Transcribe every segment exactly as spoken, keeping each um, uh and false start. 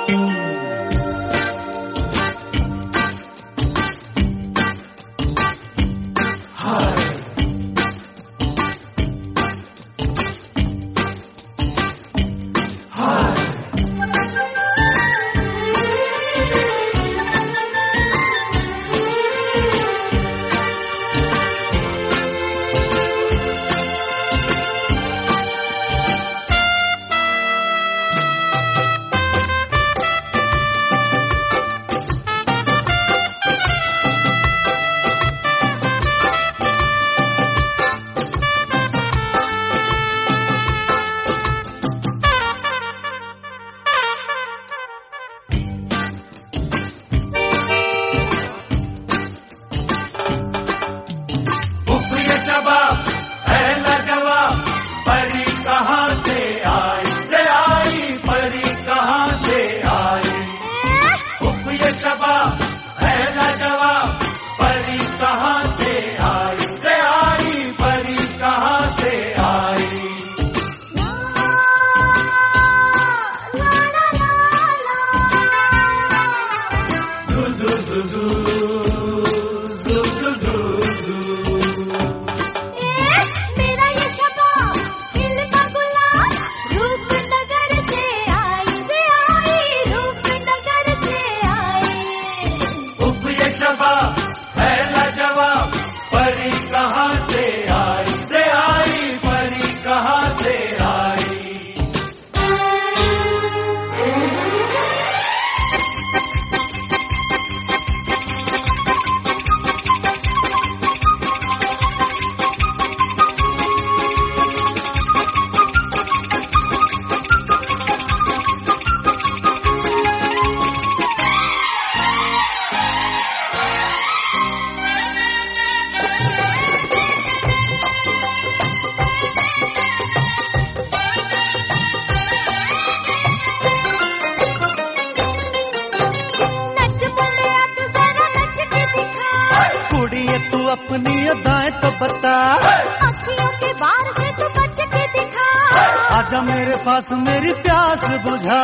अपनी अदाएं तो बता, अखियों के बार से तो बच के दिखा, आजा मेरे पास मेरी प्यास बुझा।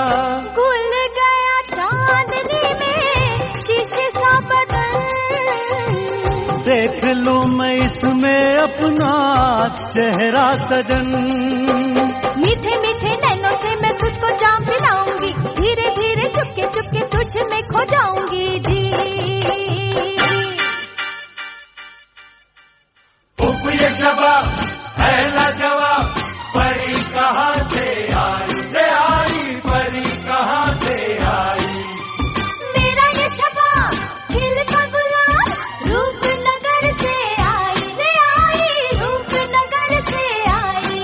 खुल गया चांदनी में शीशे सा बदन, देख लूं मैं इसमें अपना चेहरा सजन। मीठे मीठे नैनों से मैं तुझको जाम पिलाऊंगी, धीरे धीरे चुपके चुपके तुझ में खो जाऊंगी जी। ये जवाब है लाजवाब, परी कहाँ से आई रे आई, परी कहाँ से आई। मेरा ये जवाब खिलता गुलाब, रूप नगर से आई रे आई, रूप नगर से आई।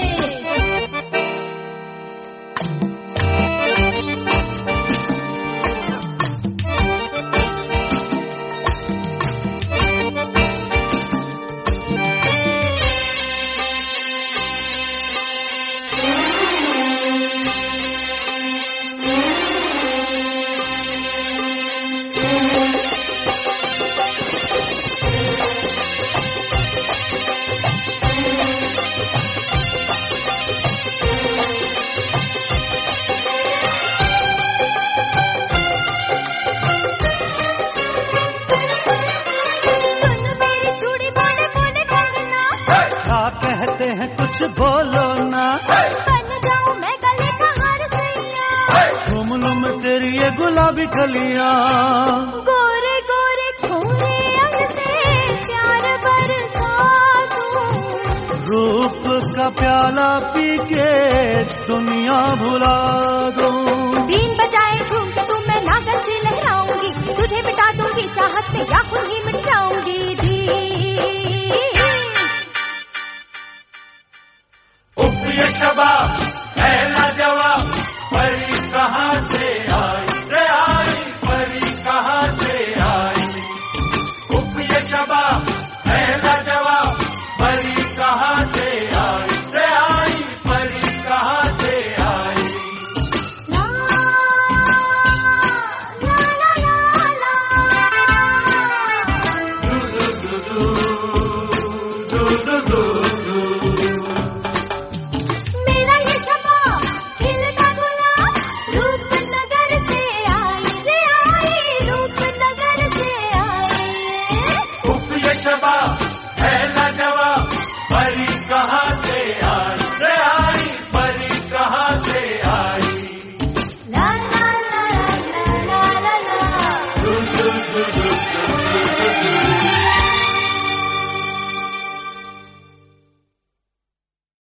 कहते हैं कुछ बोलो ना, बन जाऊं मैं गले का हार सैया, घूम लूं मैं तेरी ये गुलाबी कलियां। गोरे गोरे खोरे अंग से प्यार बरसा दूं, रूप का प्याला पी के दुनिया भुला दूं। बीन बजाए झूम के तुम मैं नागन से लहराऊंगी, तुझे मिटा दूंगी चाहत में या खुद ही मिट जाऊंगी जी। ये जवाब है लाजवाब, परी कहाँ से आई रे आई, परी कहाँ से आई। ये जवाब है लाजवाब, परी कहाँ से आई रे आई, परी कहाँ से आई। ला ला ला ला ला, दू दू दू दू दू दू दू।